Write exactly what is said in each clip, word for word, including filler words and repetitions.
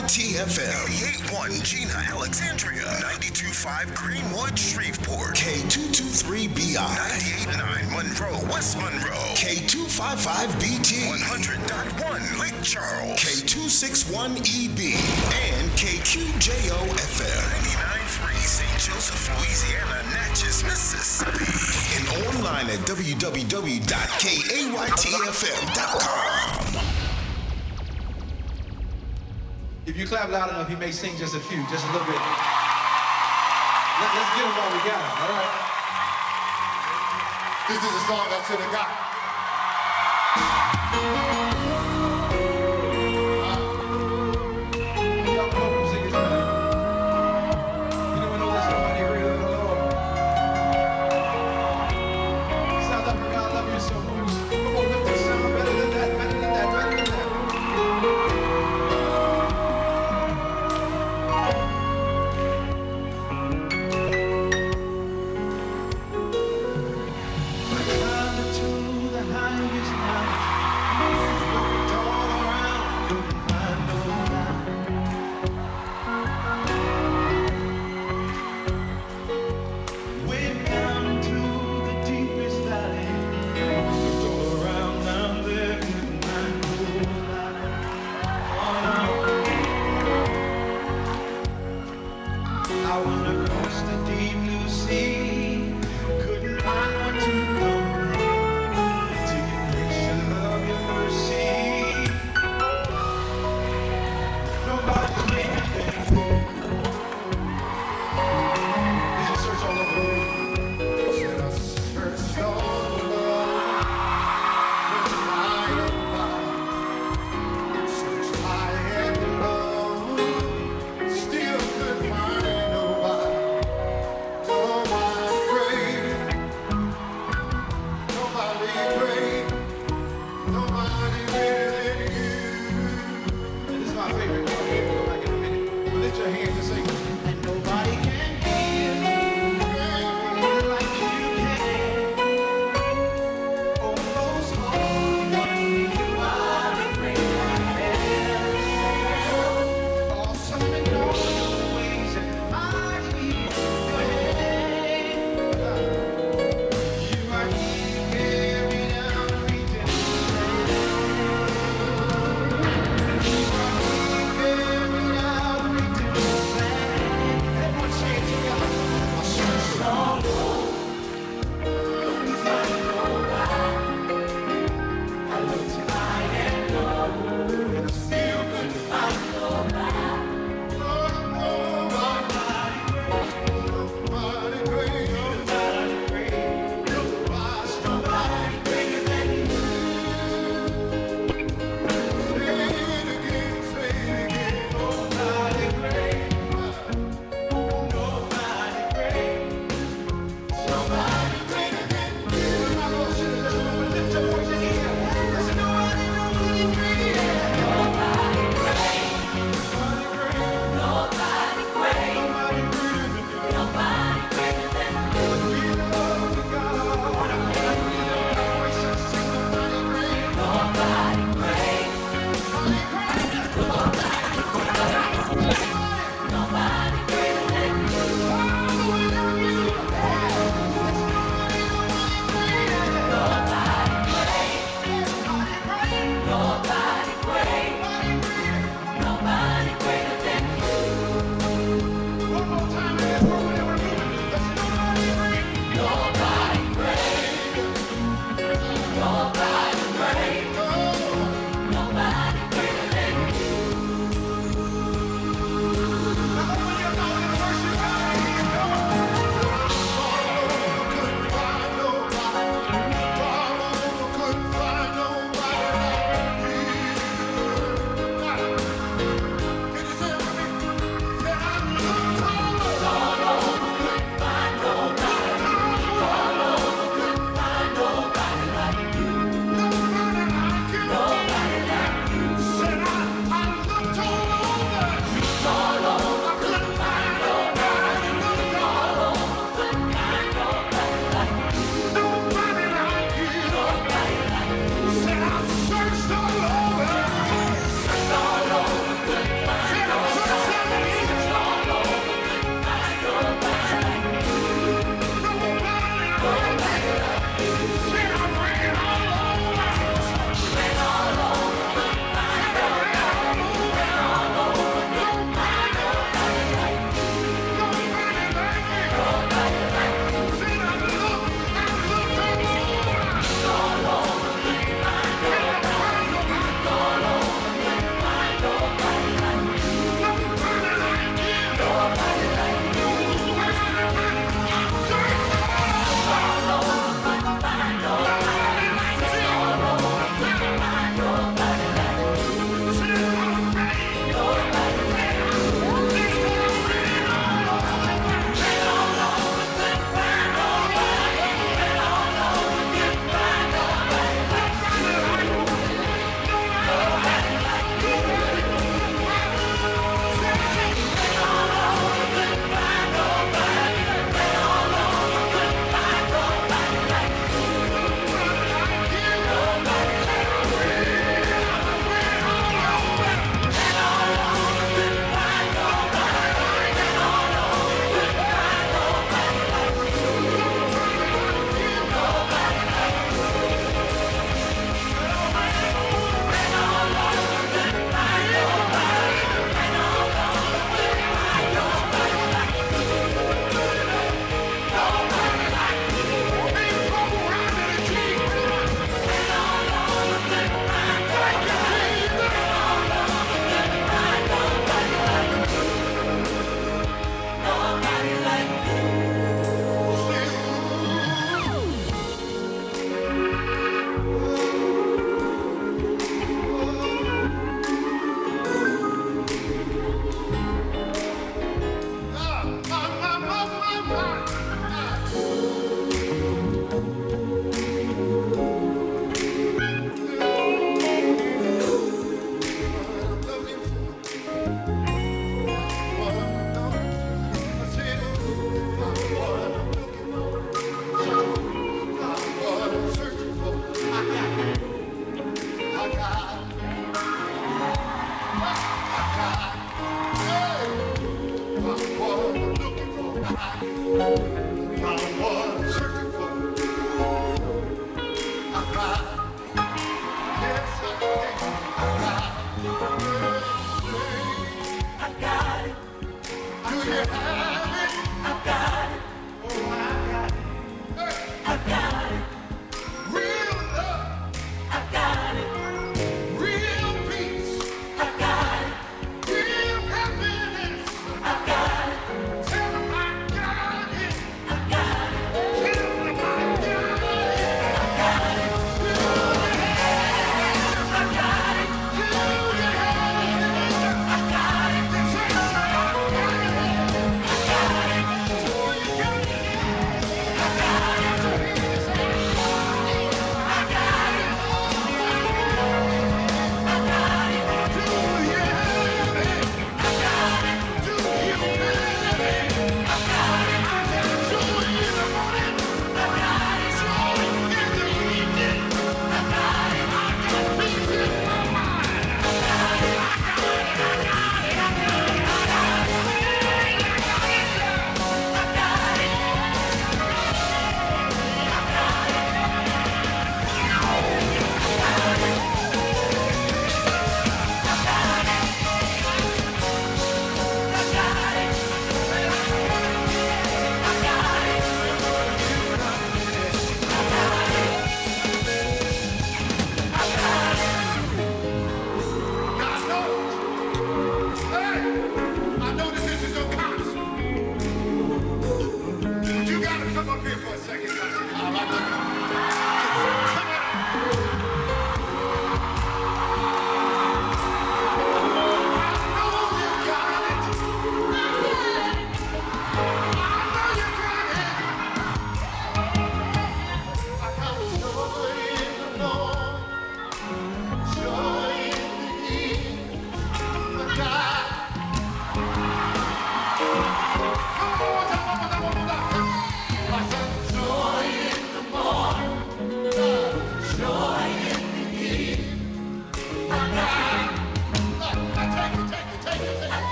T F M. eighty-eight point one Gina, Alexandria. ninety-two point five Greenwood, Shreveport. K two two three B I. ninety-eight point nine Monroe, West Monroe. K two five five B T. one hundred point one Lake Charles. K two six one E B. And K Q J O F M. ninety-nine point three Saint Joseph, Louisiana, Natchez, Mississippi. And online at w w w dot k a y t f m dot com. If you clap loud enough, he may sing just a few, just a little bit. Let, let's get him while we got him, all right? This is a song I should have got.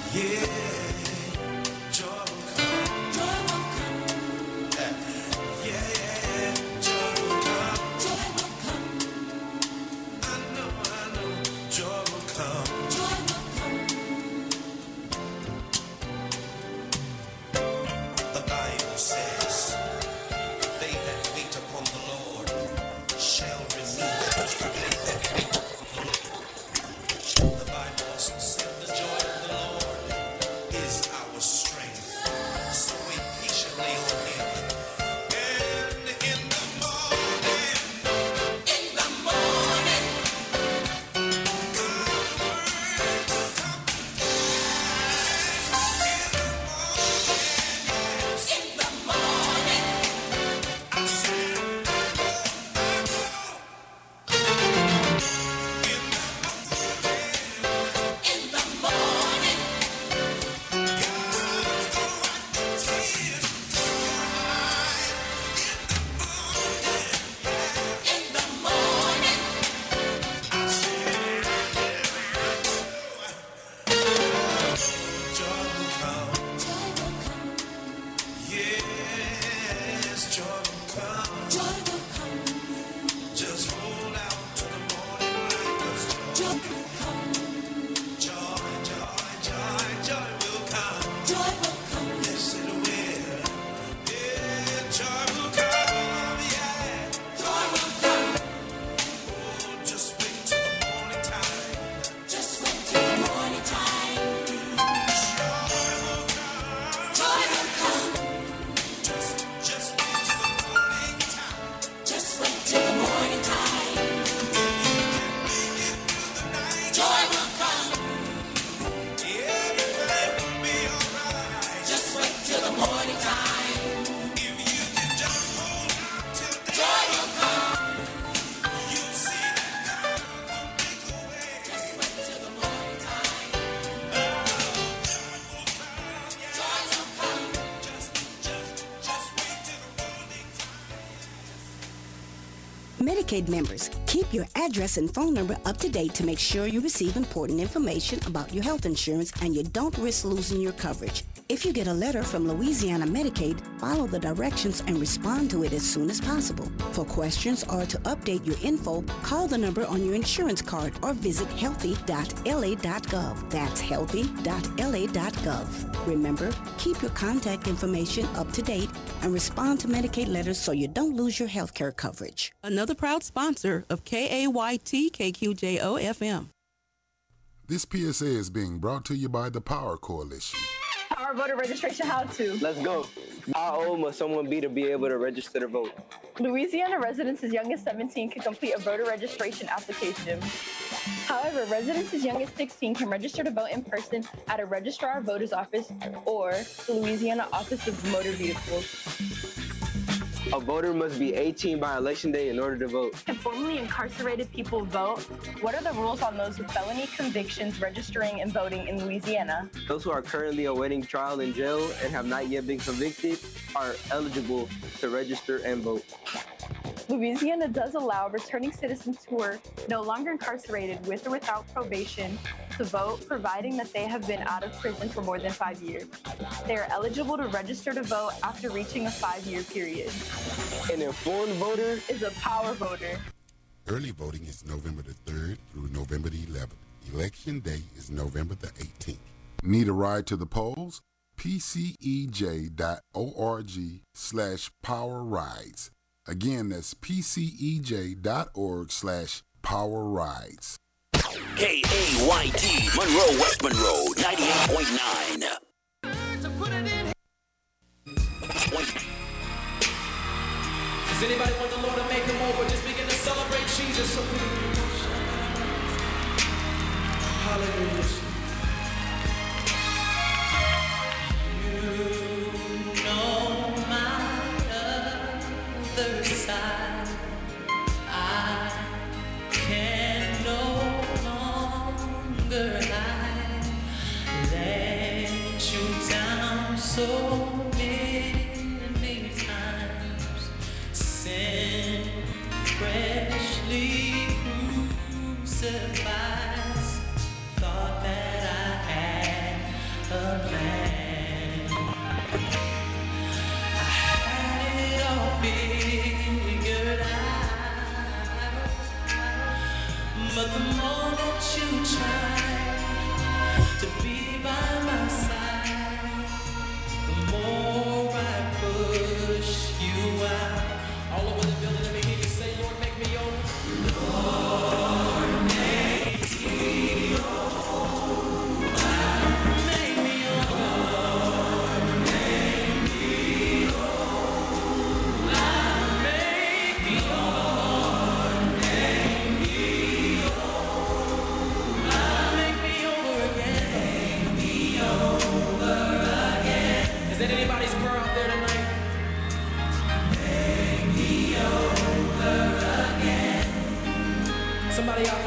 Medicaid members, keep your address and phone number up to date to make sure you receive important information about your health insurance and you don't risk losing your coverage. If you get a letter from Louisiana Medicaid, follow the directions and respond to it as soon as possible. For questions or to update your info, call the number on your insurance card or visit healthy dot L A dot gov. That's healthy dot L A dot gov. Remember, keep your contact information up to date and respond to Medicaid letters so you don't lose your health care coverage. Another proud sponsor of K A Y T K Q J O F M. This P S A is being brought to you by the Power Coalition. Our voter registration how to. Let's go. How old must someone be to be able to register to vote? Louisiana residents as young as seventeen can complete a voter registration application. However, residents as young as sixteen can register to vote in person at a registrar of voters office or the Louisiana Office of Motor Vehicles. A voter must be eighteen by election day in order to vote. Can formerly incarcerated people vote? What are the rules on those with felony convictions registering and voting in Louisiana? Those who are currently awaiting trial in jail and have not yet been convicted are eligible to register and vote. Louisiana does allow returning citizens who are no longer incarcerated with or without probation to vote, providing that they have been out of prison for more than five years. They are eligible to register to vote after reaching a five-year period. An informed voter is a power voter. Early voting is November the third through November the eleventh. Election day is November the eighteenth. Need a ride to the polls? P C E J dot org slash power rides. Again, that's P C E J dot org slash power rides. K A Y T, Monroe, West Monroe, ninety-eight point nine. Does anybody want the Lord to make him over? Just begin to celebrate Jesus. So hallelujah. You know my other side. I can no longer hide. Let you down so many times. Sin freshly crucifies. Thought that I had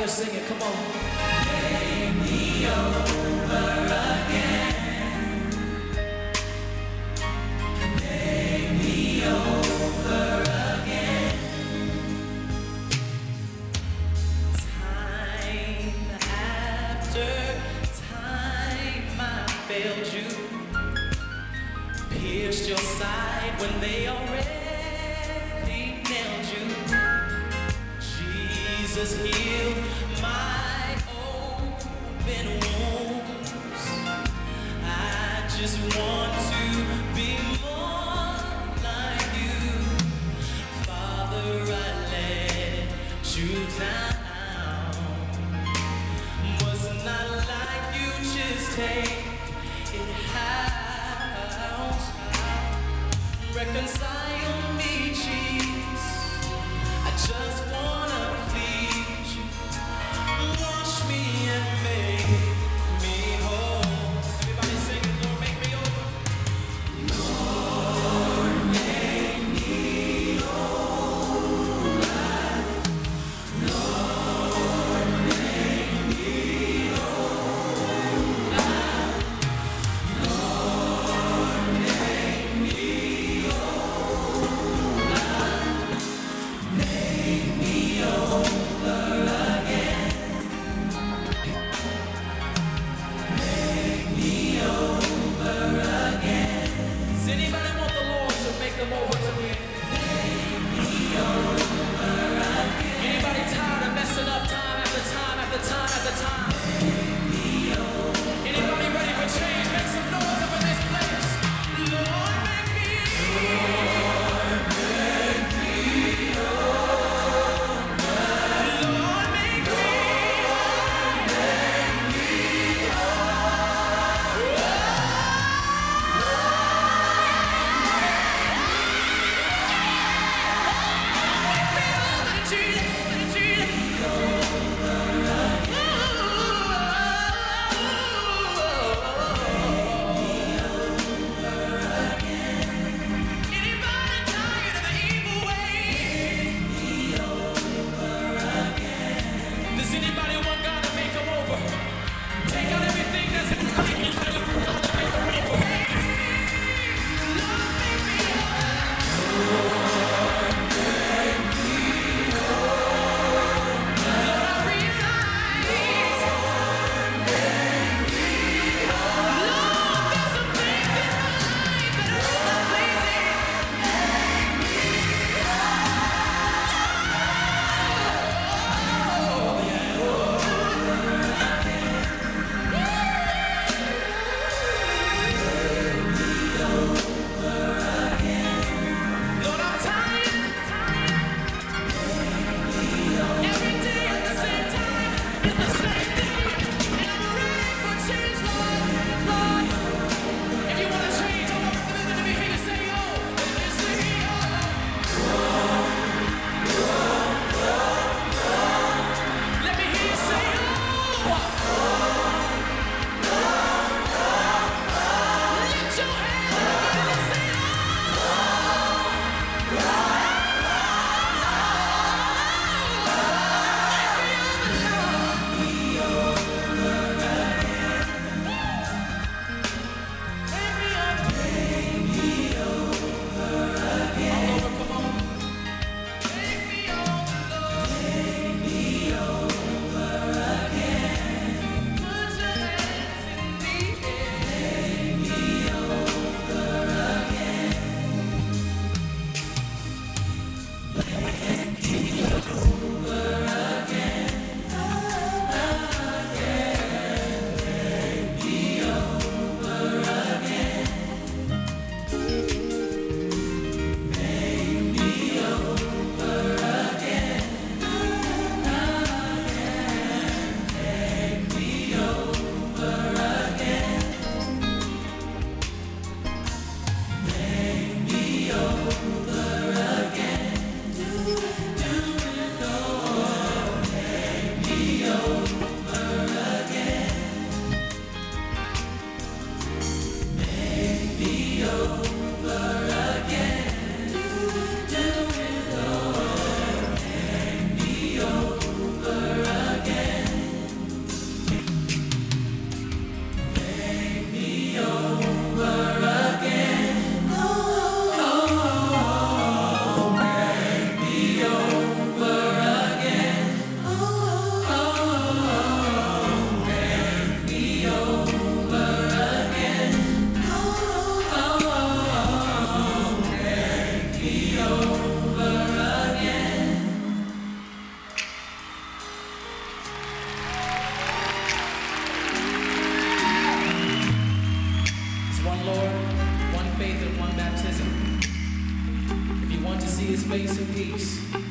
there, sing it, come on. Make me over again. Make me over again. Time after time I failed you. Pierced your side when they already nailed you. Jesus healed my open wounds. I just want to be more like you. Father, I let you down. Was not like you, just take it out. Reconcile me, Jesus. I just wanna please you. Wash me and make me whole. Everybody sing it, Lord, make me over. Lord, make me over. Lord, make me over. His face and peace.